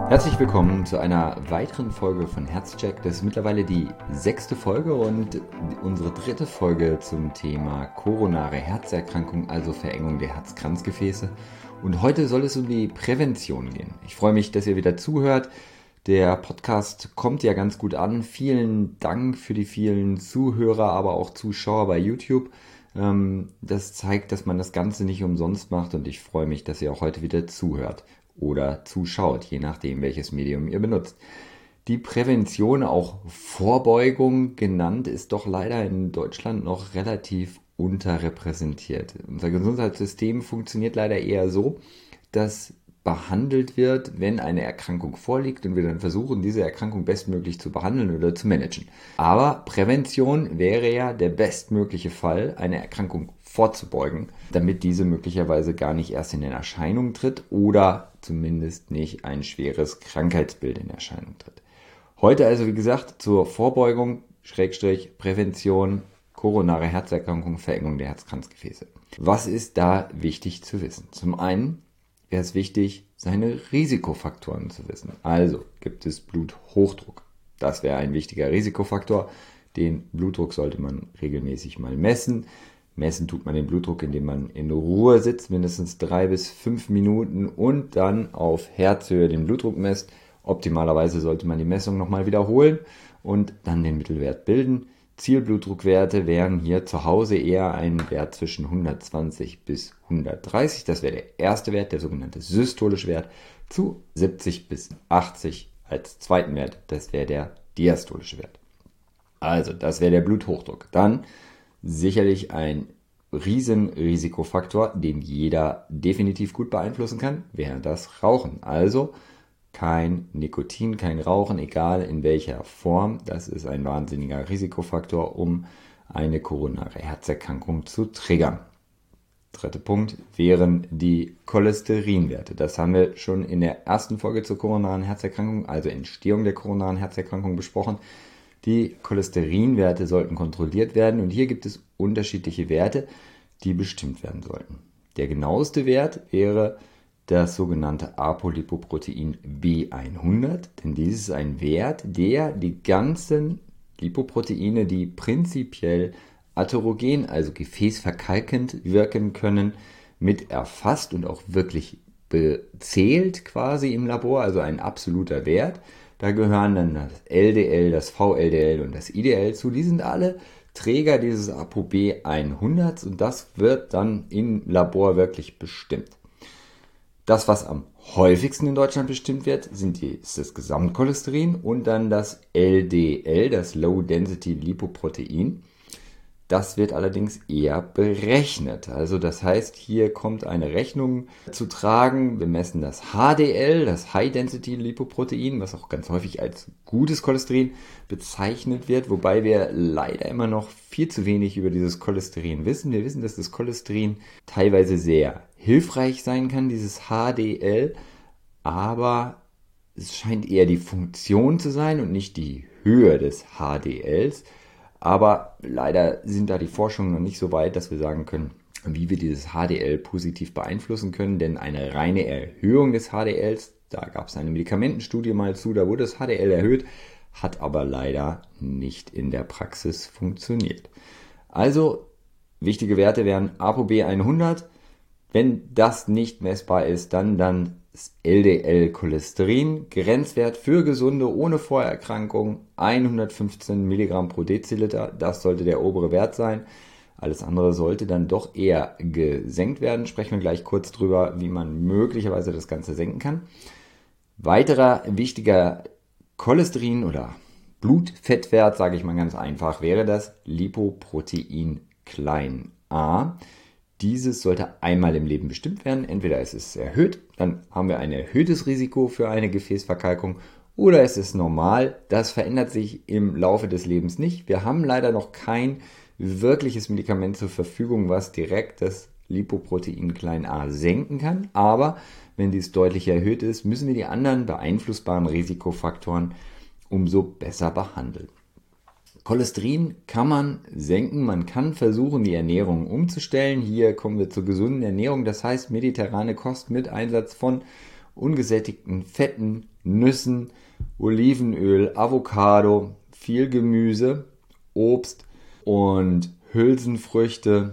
Herzlich willkommen zu einer weiteren Folge von Herzcheck. Das ist mittlerweile die 6. Folge und unsere 3. Folge zum Thema koronare Herzerkrankung, also Verengung der Herzkranzgefäße. Und heute soll es um die Prävention gehen. Ich freue mich, dass ihr wieder zuhört. Der Podcast kommt ja ganz gut an. Vielen Dank für die vielen Zuhörer, aber auch Zuschauer bei YouTube. Das zeigt, dass man das Ganze nicht umsonst macht und ich freue mich, dass ihr auch heute wieder zuhört oder zuschaut, je nachdem, welches Medium ihr benutzt. Die Prävention, auch Vorbeugung genannt, ist doch leider in Deutschland noch relativ unterrepräsentiert. Unser Gesundheitssystem funktioniert leider eher so, dass behandelt wird, wenn eine Erkrankung vorliegt und wir dann versuchen, diese Erkrankung bestmöglich zu behandeln oder zu managen. Aber Prävention wäre ja der bestmögliche Fall, eine Erkrankung vorzubeugen, damit diese möglicherweise gar nicht erst in Erscheinung tritt oder zumindest nicht ein schweres Krankheitsbild in Erscheinung tritt. Heute also, wie gesagt, zur Vorbeugung, Prävention, koronare Herzerkrankung, Verengung der Herzkranzgefäße. Was ist da wichtig zu wissen? Zum einen wäre es wichtig, seine Risikofaktoren zu wissen. Also gibt es Bluthochdruck. Das wäre ein wichtiger Risikofaktor. Den Blutdruck sollte man regelmäßig mal messen. Messen tut man den Blutdruck, indem man in Ruhe sitzt, mindestens 3 bis 5 Minuten und dann auf Herzhöhe den Blutdruck messt. Optimalerweise sollte man die Messung nochmal wiederholen und dann den Mittelwert bilden. Zielblutdruckwerte wären hier zu Hause eher ein Wert zwischen 120 bis 130. Das wäre der erste Wert, der sogenannte systolische Wert, zu 70 bis 80 als zweiten Wert. Das wäre der diastolische Wert. Also, das wäre der Bluthochdruck. Dann sicherlich ein Riesenrisikofaktor, den jeder definitiv gut beeinflussen kann, wäre das Rauchen. Also kein Nikotin, kein Rauchen, egal in welcher Form. Das ist ein wahnsinniger Risikofaktor, um eine koronare Herzerkrankung zu triggern. Dritter Punkt wären die Cholesterinwerte. Das haben wir schon in der ersten Folge zur koronaren Herzerkrankung, also Entstehung der koronaren Herzerkrankung, besprochen. Die Cholesterinwerte sollten kontrolliert werden und hier gibt es unterschiedliche Werte, die bestimmt werden sollten. Der genaueste Wert wäre das sogenannte Apolipoprotein B100, denn dies ist ein Wert, der die ganzen Lipoproteine, die prinzipiell atherogen, also gefäßverkalkend wirken können, mit erfasst und auch wirklich bezählt quasi im Labor, also ein absoluter Wert. Da gehören dann das LDL, das VLDL und das IDL zu. Die sind alle Träger dieses ApoB 100 und das wird dann im Labor wirklich bestimmt. Das, was am häufigsten in Deutschland bestimmt wird, ist das Gesamtcholesterin und dann das LDL, das Low Density Lipoprotein. Das wird allerdings eher berechnet. Also das heißt, hier kommt eine Rechnung zu tragen. Wir messen das HDL, das High Density Lipoprotein, was auch ganz häufig als gutes Cholesterin bezeichnet wird, wobei wir leider immer noch viel zu wenig über dieses Cholesterin wissen. Wir wissen, dass das Cholesterin teilweise sehr hilfreich sein kann, dieses HDL, aber es scheint eher die Funktion zu sein und nicht die Höhe des HDLs. Aber leider sind da die Forschungen noch nicht so weit, dass wir sagen können, wie wir dieses HDL positiv beeinflussen können. Denn eine reine Erhöhung des HDLs, da gab es eine Medikamentenstudie mal zu, da wurde das HDL erhöht, hat aber leider nicht in der Praxis funktioniert. Also wichtige Werte wären ApoB 100. Wenn das nicht messbar ist, dann das LDL-Cholesterin, Grenzwert für Gesunde ohne Vorerkrankung 115 Milligramm pro Deziliter, das sollte der obere Wert sein. Alles andere sollte dann doch eher gesenkt werden. Sprechen wir gleich kurz drüber, wie man möglicherweise das Ganze senken kann. Weiterer wichtiger Cholesterin- oder Blutfettwert, sage ich mal ganz einfach, wäre das Lipoprotein a. Dieses sollte einmal im Leben bestimmt werden. Entweder ist es erhöht, dann haben wir ein erhöhtes Risiko für eine Gefäßverkalkung, oder es ist normal. Das verändert sich im Laufe des Lebens nicht. Wir haben leider noch kein wirkliches Medikament zur Verfügung, was direkt das Lipoprotein a senken kann. Aber wenn dies deutlich erhöht ist, müssen wir die anderen beeinflussbaren Risikofaktoren umso besser behandeln. Cholesterin kann man senken, man kann versuchen, die Ernährung umzustellen. Hier kommen wir zur gesunden Ernährung, das heißt mediterrane Kost mit Einsatz von ungesättigten Fetten, Nüssen, Olivenöl, Avocado, viel Gemüse, Obst und Hülsenfrüchte,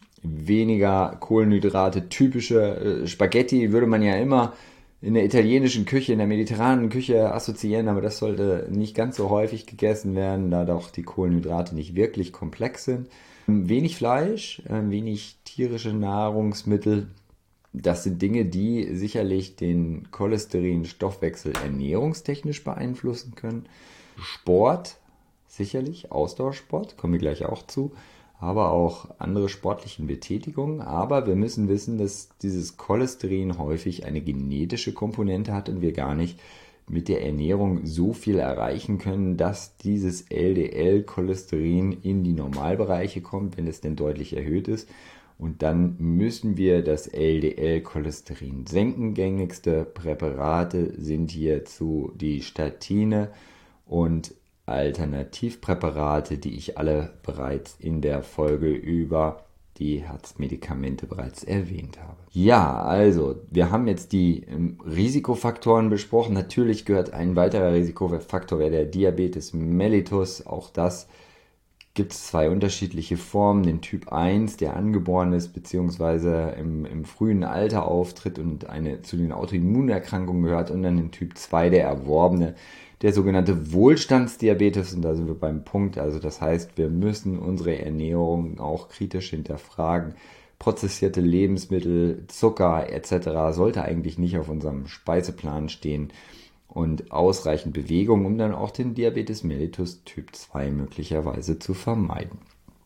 weniger Kohlenhydrate, typische Spaghetti würde man ja immer in der italienischen Küche, in der mediterranen Küche assoziieren, aber das sollte nicht ganz so häufig gegessen werden, da doch die Kohlenhydrate nicht wirklich komplex sind. Wenig Fleisch, wenig tierische Nahrungsmittel, das sind Dinge, die sicherlich den Cholesterinstoffwechsel ernährungstechnisch beeinflussen können. Sport, sicherlich, Ausdauersport, kommen wir gleich auch zu, aber auch andere sportlichen Betätigungen. Aber wir müssen wissen, dass dieses Cholesterin häufig eine genetische Komponente hat und wir gar nicht mit der Ernährung so viel erreichen können, dass dieses LDL-Cholesterin in die Normalbereiche kommt, wenn es denn deutlich erhöht ist. Und dann müssen wir das LDL-Cholesterin senken. Gängigste Präparate sind hierzu die Statine und Alternativpräparate, die ich alle bereits in der Folge über die Herzmedikamente bereits erwähnt habe. Ja, also wir haben jetzt die Risikofaktoren besprochen. Natürlich gehört ein weiterer Risikofaktor, wäre der Diabetes mellitus. Auch das gibt es zwei unterschiedliche Formen. Den Typ 1, der angeboren ist bzw. im frühen Alter auftritt und zu den Autoimmunerkrankungen gehört, und dann den Typ 2, der erworbene, der sogenannte Wohlstandsdiabetes. Und da sind wir beim Punkt. Also das heißt, wir müssen unsere Ernährung auch kritisch hinterfragen. Prozessierte Lebensmittel, Zucker etc. sollte eigentlich nicht auf unserem Speiseplan stehen. Und ausreichend Bewegung, um dann auch den Diabetes mellitus Typ 2 möglicherweise zu vermeiden.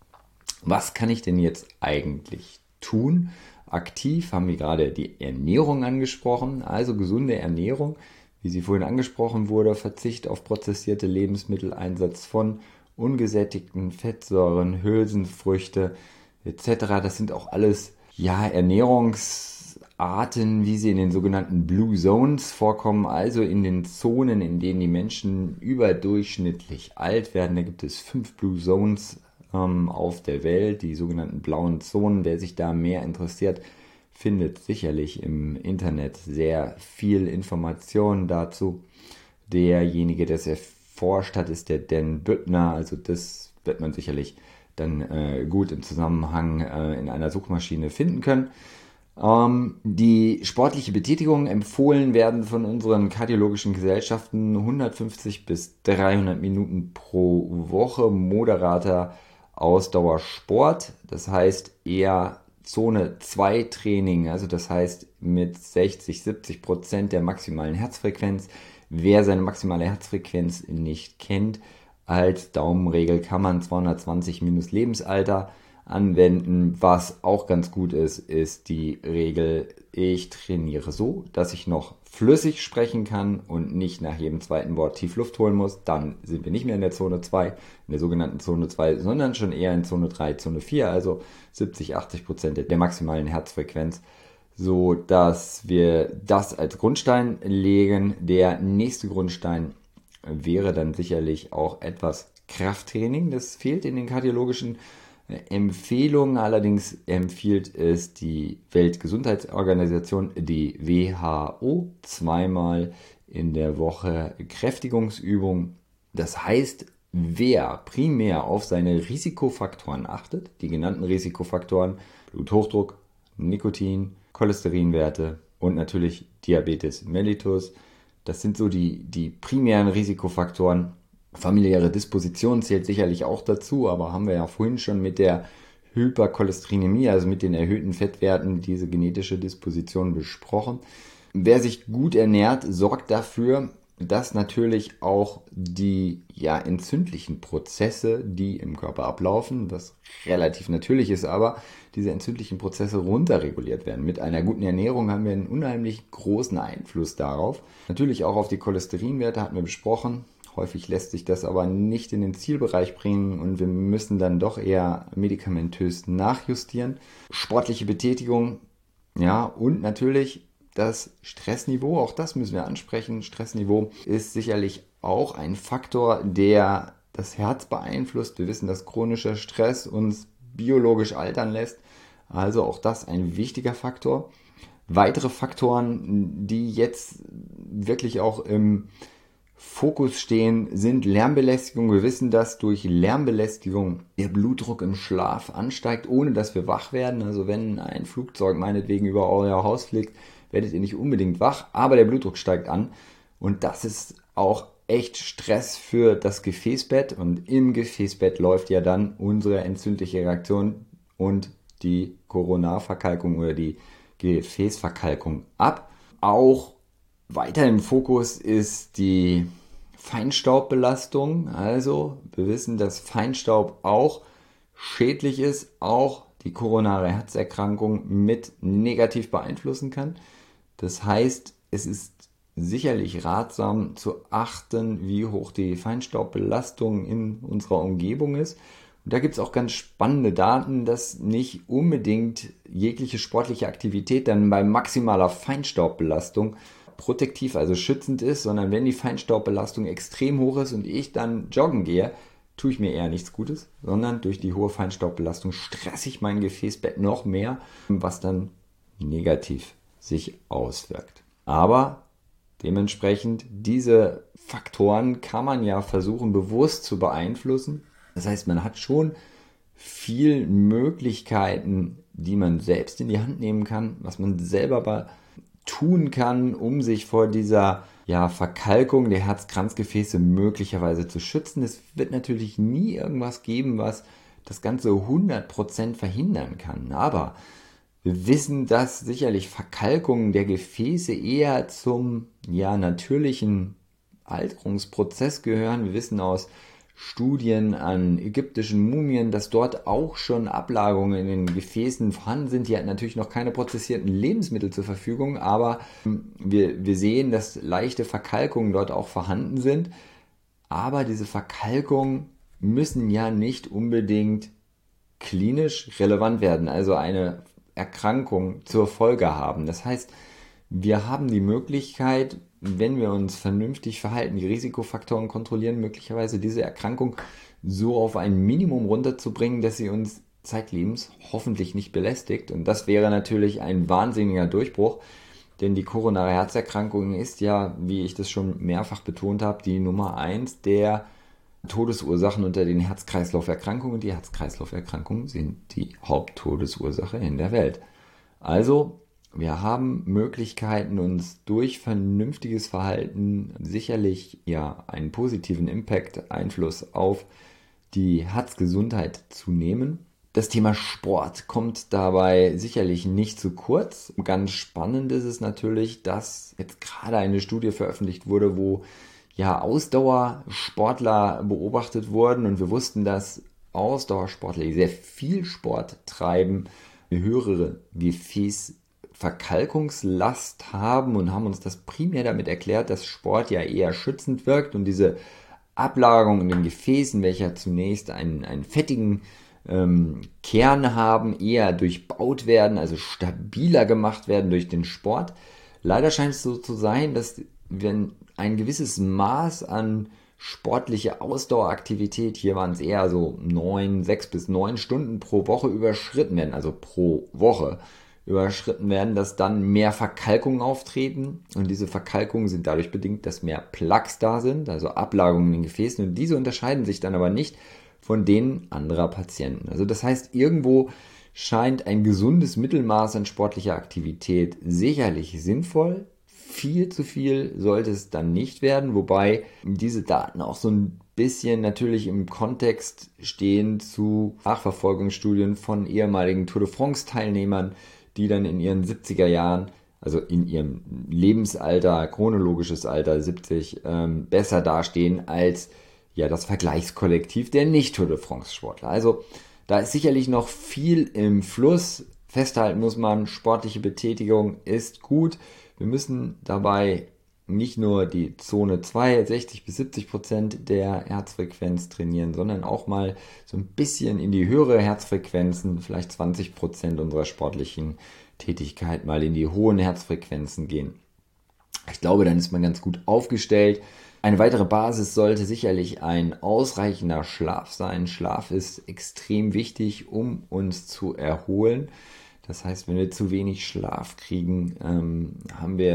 Was kann ich denn jetzt eigentlich tun? Aktiv haben wir gerade die Ernährung angesprochen, also gesunde Ernährung, wie sie vorhin angesprochen wurde, Verzicht auf prozessierte Lebensmittel, Einsatz von ungesättigten Fettsäuren, Hülsenfrüchte etc. Das sind auch alles Ernährungsarten, wie sie in den sogenannten Blue Zones vorkommen, also in den Zonen, in denen die Menschen überdurchschnittlich alt werden. Da gibt es 5 Blue Zones auf der Welt, die sogenannten blauen Zonen. Wer sich da mehr interessiert, findet sicherlich im Internet sehr viel Informationen dazu. Derjenige, der es erforscht hat, ist der Dan Büttner. Also das wird man sicherlich dann gut im Zusammenhang in einer Suchmaschine finden können. Die sportliche Betätigung empfohlen werden von unseren kardiologischen Gesellschaften 150 bis 300 Minuten pro Woche moderater Ausdauersport. Das heißt eher Zone 2 Training, also das heißt mit 60-70% der maximalen Herzfrequenz. Wer seine maximale Herzfrequenz nicht kennt, als Daumenregel kann man 220 minus Lebensalter anwenden. Was auch ganz gut ist, ist die Regel, ich trainiere so, dass ich noch flüssig sprechen kann und nicht nach jedem zweiten Wort tief Luft holen muss. Dann sind wir nicht mehr in der Zone 2, in der sogenannten Zone 2, sondern schon eher in Zone 3, Zone 4, also 70-80% der maximalen Herzfrequenz, so dass wir das als Grundstein legen. Der nächste Grundstein wäre dann sicherlich auch etwas Krafttraining. Das fehlt in den kardiologischen Empfehlungen. Allerdings empfiehlt es die Weltgesundheitsorganisation, die WHO, zweimal in der Woche Kräftigungsübung. Das heißt, wer primär auf seine Risikofaktoren achtet, die genannten Risikofaktoren, Bluthochdruck, Nikotin, Cholesterinwerte und natürlich Diabetes mellitus, das sind so die primären Risikofaktoren. Familiäre Disposition zählt sicherlich auch dazu, aber haben wir ja vorhin schon mit der Hypercholesterinämie, also mit den erhöhten Fettwerten, diese genetische Disposition besprochen. Wer sich gut ernährt, sorgt dafür, dass natürlich auch die entzündlichen Prozesse, die im Körper ablaufen, was relativ natürlich ist, aber diese entzündlichen Prozesse runterreguliert werden. Mit einer guten Ernährung haben wir einen unheimlich großen Einfluss darauf. Natürlich auch auf die Cholesterinwerte hatten wir besprochen. Häufig lässt sich das aber nicht in den Zielbereich bringen und wir müssen dann doch eher medikamentös nachjustieren. Sportliche Betätigung, und natürlich das Stressniveau, auch das müssen wir ansprechen. Stressniveau ist sicherlich auch ein Faktor, der das Herz beeinflusst. Wir wissen, dass chronischer Stress uns biologisch altern lässt. Also auch das ein wichtiger Faktor. Weitere Faktoren, die jetzt wirklich auch im Fokus stehen, sind Lärmbelästigung. Wir wissen, dass durch Lärmbelästigung der Blutdruck im Schlaf ansteigt, ohne dass wir wach werden. Also wenn ein Flugzeug meinetwegen über euer Haus fliegt, werdet ihr nicht unbedingt wach, aber der Blutdruck steigt an. Und das ist auch echt Stress für das Gefäßbett. Und im Gefäßbett läuft ja dann unsere entzündliche Reaktion und die Koronarverkalkung oder die Gefäßverkalkung ab. Auch weiter im Fokus ist die Feinstaubbelastung. Also wir wissen, dass Feinstaub auch schädlich ist, auch die koronare Herzerkrankung mit negativ beeinflussen kann. Das heißt, es ist sicherlich ratsam zu achten, wie hoch die Feinstaubbelastung in unserer Umgebung ist. Und da gibt es auch ganz spannende Daten, dass nicht unbedingt jegliche sportliche Aktivität dann bei maximaler Feinstaubbelastung protektiv, also schützend ist, sondern wenn die Feinstaubbelastung extrem hoch ist und ich dann joggen gehe, tue ich mir eher nichts Gutes, sondern durch die hohe Feinstaubbelastung stresse ich mein Gefäßbett noch mehr, was dann negativ sich auswirkt. Aber dementsprechend, diese Faktoren kann man ja versuchen bewusst zu beeinflussen. Das heißt, man hat schon viel Möglichkeiten, die man selbst in die Hand nehmen kann, was man selber tun kann, um sich vor dieser Verkalkung der Herz-Kranzgefäße möglicherweise zu schützen. Es wird natürlich nie irgendwas geben, was das Ganze 100% verhindern kann. Aber wir wissen, dass sicherlich Verkalkungen der Gefäße eher zum natürlichen Alterungsprozess gehören. Wir wissen aus Studien an ägyptischen Mumien, dass dort auch schon Ablagerungen in den Gefäßen vorhanden sind. Die hatten natürlich noch keine prozessierten Lebensmittel zur Verfügung, aber wir sehen, dass leichte Verkalkungen dort auch vorhanden sind. Aber diese Verkalkungen müssen ja nicht unbedingt klinisch relevant werden, also eine Erkrankung zur Folge haben. Das heißt, wir haben die Möglichkeit, wenn wir uns vernünftig verhalten, die Risikofaktoren kontrollieren, möglicherweise diese Erkrankung so auf ein Minimum runterzubringen, dass sie uns zeitlebens hoffentlich nicht belästigt. Und das wäre natürlich ein wahnsinniger Durchbruch, denn die koronare Herzerkrankung ist ja, wie ich das schon mehrfach betont habe, die Nummer 1 der Todesursachen unter den Herz-Kreislauf-Erkrankungen. Die Herz-Kreislauf-Erkrankungen sind die Haupttodesursache in der Welt. Also wir haben Möglichkeiten, uns durch vernünftiges Verhalten sicherlich einen positiven Impact, Einfluss auf die Herzgesundheit zu nehmen. Das Thema Sport kommt dabei sicherlich nicht zu kurz. Ganz spannend ist es natürlich, dass jetzt gerade eine Studie veröffentlicht wurde, wo Ausdauersportler beobachtet wurden und wir wussten, dass Ausdauersportler, die sehr viel Sport treiben, eine höhere Gefäßverkalkungslast haben und haben uns das primär damit erklärt, dass Sport ja eher schützend wirkt und diese Ablagerung in den Gefäßen, welcher zunächst einen fettigen Kern haben, eher durchbaut werden, also stabiler gemacht werden durch den Sport. Leider scheint es so zu sein, dass wenn ein gewisses Maß an sportliche Ausdaueraktivität, hier waren es eher so 6 bis 9 Stunden pro Woche überschritten werden, also pro Woche überschritten werden, dass dann mehr Verkalkungen auftreten und diese Verkalkungen sind dadurch bedingt, dass mehr Plaques da sind, also Ablagerungen in den Gefäßen und diese unterscheiden sich dann aber nicht von denen anderer Patienten. Also das heißt, irgendwo scheint ein gesundes Mittelmaß an sportlicher Aktivität sicherlich sinnvoll. Viel zu viel sollte es dann nicht werden, wobei diese Daten auch so ein bisschen natürlich im Kontext stehen zu Nachverfolgungsstudien von ehemaligen Tour de France-Teilnehmern, die dann in ihren 70er Jahren, also in ihrem Lebensalter, chronologisches Alter 70, besser dastehen als das Vergleichskollektiv der Nicht-Tour de France-Sportler. Also da ist sicherlich noch viel im Fluss. Festhalten muss man, sportliche Betätigung ist gut. Wir müssen dabei nicht nur die Zone 2, 60-70% der Herzfrequenz trainieren, sondern auch mal so ein bisschen in die höhere Herzfrequenzen, vielleicht 20% unserer sportlichen Tätigkeit mal in die hohen Herzfrequenzen gehen. Ich glaube, dann ist man ganz gut aufgestellt. Eine weitere Basis sollte sicherlich ein ausreichender Schlaf sein. Schlaf ist extrem wichtig, um uns zu erholen. Das heißt, wenn wir zu wenig Schlaf kriegen, haben wir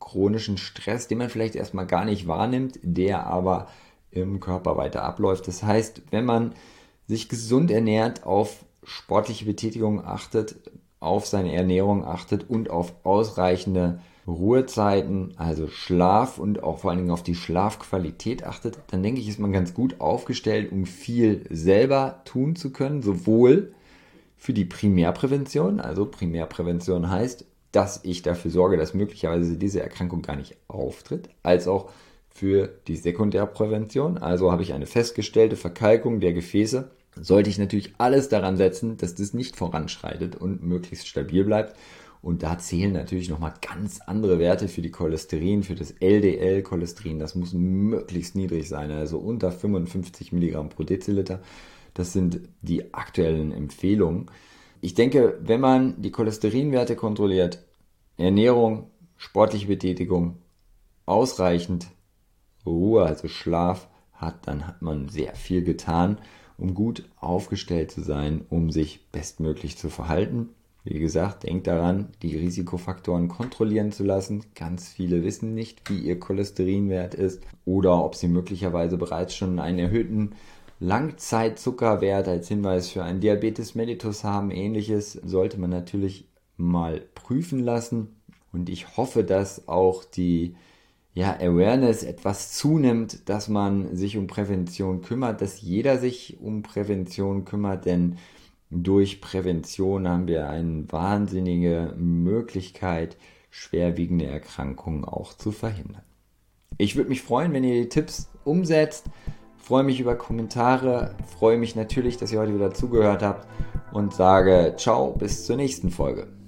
chronischen Stress, den man vielleicht erstmal gar nicht wahrnimmt, der aber im Körper weiter abläuft. Das heißt, wenn man sich gesund ernährt, auf sportliche Betätigung achtet, auf seine Ernährung achtet und auf ausreichende Ruhezeiten, also Schlaf und auch vor allen Dingen auf die Schlafqualität achtet, dann denke ich, ist man ganz gut aufgestellt, um viel selber tun zu können, sowohl für die Primärprävention, also Primärprävention heißt, dass ich dafür sorge, dass möglicherweise diese Erkrankung gar nicht auftritt, als auch für die Sekundärprävention, also habe ich eine festgestellte Verkalkung der Gefäße, sollte ich natürlich alles daran setzen, dass das nicht voranschreitet und möglichst stabil bleibt. Und da zählen natürlich nochmal ganz andere Werte für die Cholesterin, für das LDL-Cholesterin. Das muss möglichst niedrig sein, also unter 55 Milligramm pro Deziliter. Das sind die aktuellen Empfehlungen. Ich denke, wenn man die Cholesterinwerte kontrolliert, Ernährung, sportliche Betätigung, ausreichend Ruhe, also Schlaf hat, dann hat man sehr viel getan, um gut aufgestellt zu sein, um sich bestmöglich zu verhalten. Wie gesagt, denkt daran, die Risikofaktoren kontrollieren zu lassen. Ganz viele wissen nicht, wie ihr Cholesterinwert ist oder ob sie möglicherweise bereits schon einen erhöhten Langzeitzuckerwert als Hinweis für einen Diabetes mellitus haben. Ähnliches sollte man natürlich mal prüfen lassen. Und ich hoffe, dass auch die Awareness etwas zunimmt, dass man sich um Prävention kümmert, dass jeder sich um Prävention kümmert, denn durch Prävention haben wir eine wahnsinnige Möglichkeit, schwerwiegende Erkrankungen auch zu verhindern. Ich würde mich freuen, wenn ihr die Tipps umsetzt. Freue mich über Kommentare, freue mich natürlich, dass ihr heute wieder zugehört habt und sage ciao, bis zur nächsten Folge.